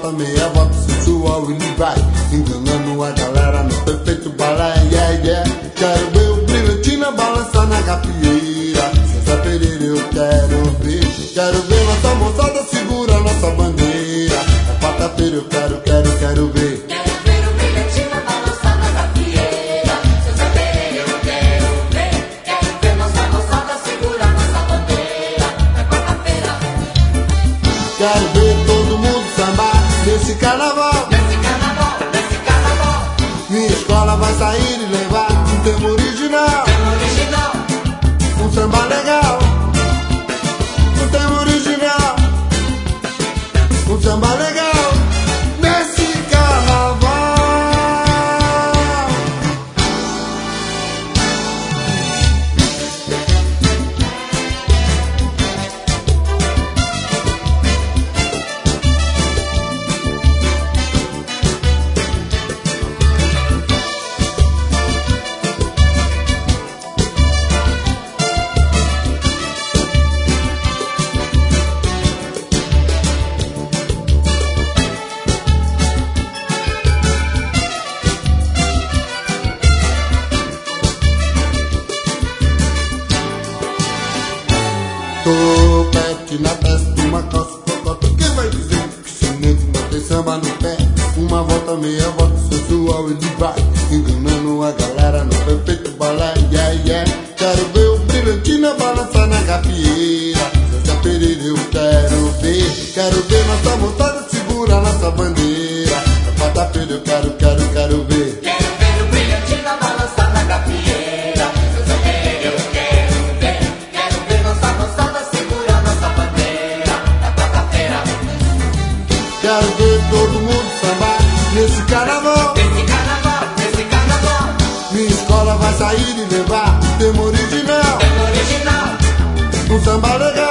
volta, meia volta sensual, ele vai enganando a galera no perfeito balé, yeah, yeah. Quero ver o brilhantina balançar na gafieira. César Pereira eu quero ver. Quero ver nossa moçada segura nossa bandeira. Na quarta-feira eu quero ver. Quero ver o brilhantina balançar na gafieira. César Pereira eu quero ver. Quero ver nossa moçada segurar nossa bandeira. Na quarta-feira. Quero ver todo mundo sambar nesse carnaval. Nesse carnaval. Minha escola vai sair e levar um tema original. Um samba legal. Um tema original. Um samba legal. Nesse carnaval. Topete na testa, uma calça cocota. Quem vai dizer que esse nego não tem samba no pé? Uma volta, meia volta sensual, ele vai enganando a galera no perfeito balé, yeah, yeah. Quero ver o brilhantina balançar na gafieira. César Pereira eu quero ver. Quero ver nossa moçada segurar nossa bandeira. Na quarta-feira eu quero ver. Quero ver o brilhantina balançar na gafieira. César Pereira eu quero ver. Quero ver nossa moçada segurar nossa bandeira. Na quarta-feira. Quero ver todo mundo sambar nesse carnaval. Nesse carnaval. Minha escola vai sair e levar tema original. Original. Um samba legal.